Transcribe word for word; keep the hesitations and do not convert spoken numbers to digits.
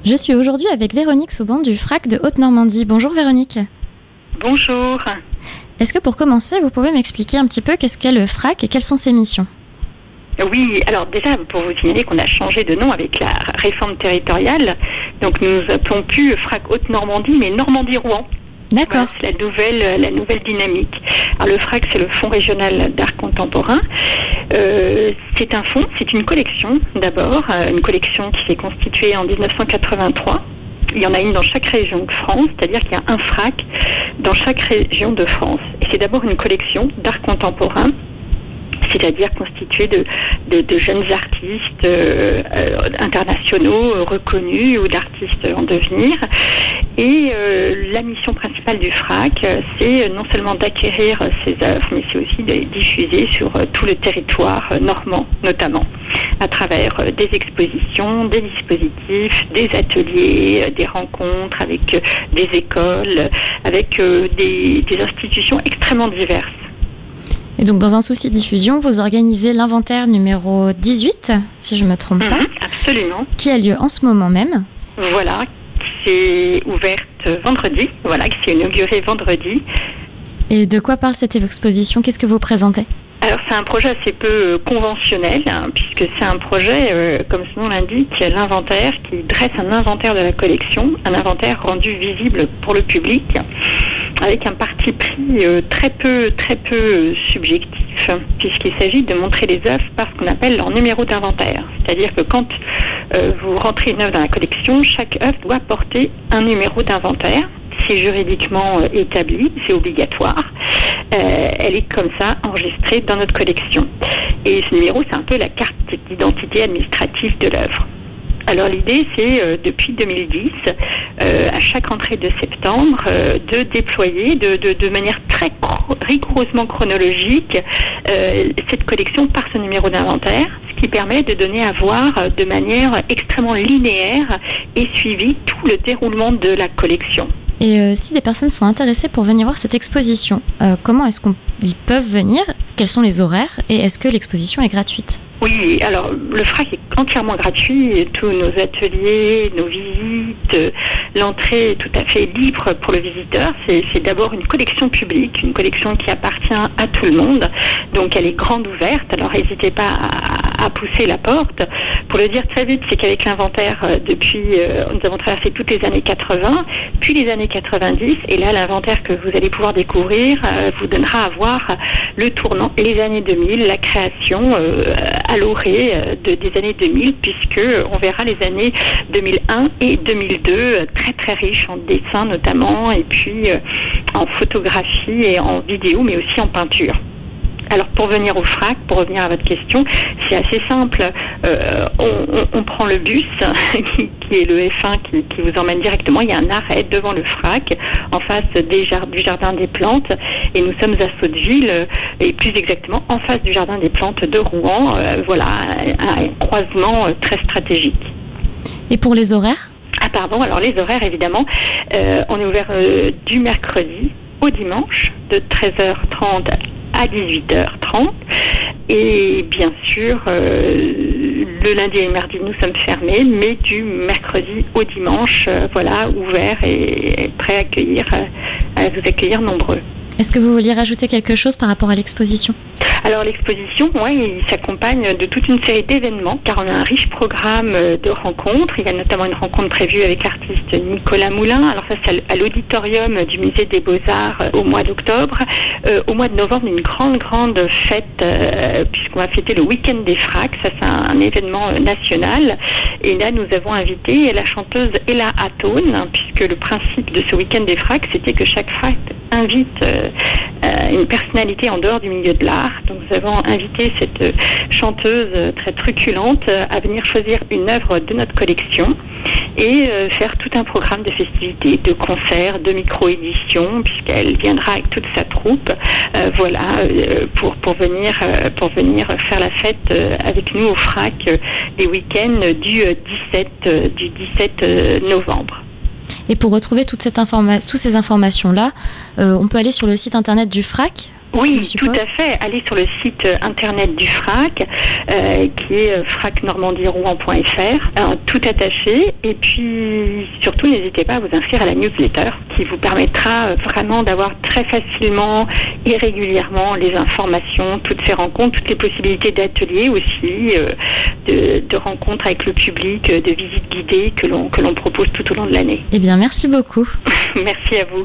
Je suis aujourd'hui avec Véronique Souban du Frac de Haute-Normandie. Bonjour Véronique. Bonjour. Est-ce que pour commencer, vous pouvez m'expliquer un petit peu qu'est-ce qu'est le Frac et quelles sont ses missions ? Oui, alors déjà pour vous signaler qu'on a changé de nom avec la réforme territoriale. Donc nous appelons plus Frac Haute-Normandie mais Normandie-Rouen. D'accord. Voilà, c'est la nouvelle, la nouvelle dynamique. Alors le Frac, c'est le Fonds régional d'art contemporain. Euh, c'est un fonds, c'est une collection d'abord, euh, une collection qui s'est constituée en dix-neuf cent quatre-vingt-trois. Il y en a une dans chaque région de France, c'est-à-dire qu'il y a un Frac dans chaque région de France. Et c'est d'abord une collection d'art contemporain, c'est-à-dire constituée de, de, de jeunes artistes euh, euh, internationaux euh, reconnus ou d'artistes en devenir. Et euh, la mission principale du Frac, euh, c'est non seulement d'acquérir euh, ces œuvres, mais c'est aussi de les diffuser sur euh, tout le territoire euh, normand, notamment, à travers euh, des expositions, des dispositifs, des ateliers, euh, des rencontres avec euh, des écoles, euh, avec euh, des, des institutions extrêmement diverses. Et donc, dans un souci de diffusion, vous organisez l'inventaire numéro dix-huit, si je ne me trompe pas. Mmh, absolument. Qui a lieu en ce moment même. Voilà, qui est ouverte vendredi, voilà, qui s'est inaugurée vendredi. Et de quoi parle cette exposition ? Qu'est-ce que vous présentez ? Alors c'est un projet assez peu euh, conventionnel, hein, puisque c'est un projet, euh, comme son nom l'indique, l'inventaire, qui dresse un inventaire de la collection, un inventaire rendu visible pour le public, avec un parti pris euh, très peu, très peu subjectif, puisqu'il s'agit de montrer les œuvres par ce qu'on appelle leur numéro d'inventaire. C'est-à-dire que quand euh, vous rentrez une œuvre dans la collection, chaque œuvre doit porter un numéro d'inventaire. C'est juridiquement euh, établi, c'est obligatoire. Euh, elle est comme ça enregistrée dans notre collection. Et ce numéro, c'est un peu la carte d'identité administrative de l'œuvre. Alors l'idée, c'est euh, depuis deux mille dix, euh, à chaque rentrée de septembre, euh, de déployer de, de, de manière très cro- rigoureusement chronologique euh, cette collection par ce numéro d'inventaire, ce qui permet de donner à voir euh, de manière extrêmement linéaire et suivi tout le déroulement de la collection. Et euh, si des personnes sont intéressées pour venir voir cette exposition, euh, comment est-ce qu'ils peuvent venir ? Quels sont les horaires ? Et est-ce que l'exposition est gratuite ? Oui, alors le Frac est entièrement gratuit, tous nos ateliers, nos visites, l'entrée est tout à fait libre pour le visiteur. C'est, c'est d'abord une collection publique, une collection qui appartient à tout le monde, donc elle est grande ouverte, alors n'hésitez pas à, à pousser la porte. Pour le dire très vite, c'est qu'avec l'inventaire, depuis, euh, nous avons traversé toutes les années quatre-vingts, puis les années quatre-vingt-dix, et là l'inventaire que vous allez pouvoir découvrir euh, vous donnera à voir le tournant, les années deux mille, la création euh, à l'orée de, des années deux mille, puisque on verra les années deux mille un et deux mille deux très très riches en dessin notamment, et puis euh, en photographie et en vidéo, mais aussi en peinture. Alors pour venir au Frac, pour revenir à votre question, c'est assez simple. Euh, on, on, on prend le bus qui, qui est le F un qui, qui vous emmène directement. Il y a un arrêt devant le Frac, en face des jar- du Jardin des Plantes, et nous sommes à Sotteville, et plus exactement en face du Jardin des Plantes de Rouen. Euh, voilà, un, un croisement très stratégique. Et pour les horaires ? Ah pardon, alors les horaires évidemment, euh, on est ouvert euh, du mercredi au dimanche de treize heures trente à dix-huit heures trente, et bien sûr euh, le lundi et le mardi nous sommes fermés, mais du mercredi au dimanche, euh, voilà, ouvert et, et prêt à accueillir, euh, à vous accueillir nombreux. Est-ce que vous vouliez rajouter quelque chose par rapport à l'exposition ? Alors l'exposition, ouais, il s'accompagne de toute une série d'événements, car on a un riche programme de rencontres. Il y a notamment une rencontre prévue avec l'artiste Nicolas Moulin. Alors ça, c'est à l'auditorium du Musée des Beaux-Arts au mois d'octobre. Euh, au mois de novembre, une grande, grande fête, euh, puisqu'on va fêter le week-end des Fracs. Ça, c'est un, un événement national. Et là, nous avons invité la chanteuse Ella Atone, hein, puisque le principe de ce week-end des Fracs, c'était que chaque Frac invite euh, euh, une personnalité en dehors du milieu de l'art. Donc nous avons invité cette euh, chanteuse euh, très truculente euh, à venir choisir une œuvre de notre collection et euh, faire tout un programme de festivités, de concerts, de micro-éditions, puisqu'elle viendra avec toute sa troupe, euh, voilà, euh, pour, pour, venir, euh, pour venir faire la fête euh, avec nous au Frac euh, les week-ends du, euh, dix-sept, euh, du dix-sept euh, novembre. Et pour retrouver toute cette informa- toutes ces informations-là, euh, on peut aller sur le site internet du Frac ? Oui, tout à fait. Allez sur le site internet du F R A C, euh, qui est frac normandie rouen point f r, euh, tout attaché. Et puis, surtout, n'hésitez pas à vous inscrire à la newsletter, qui vous permettra vraiment d'avoir très facilement et régulièrement les informations, toutes ces rencontres, toutes les possibilités d'ateliers aussi, euh, de, de rencontres avec le public, de visites guidées que l'on, que l'on propose tout au long de l'année. Eh bien, merci beaucoup. Merci à vous.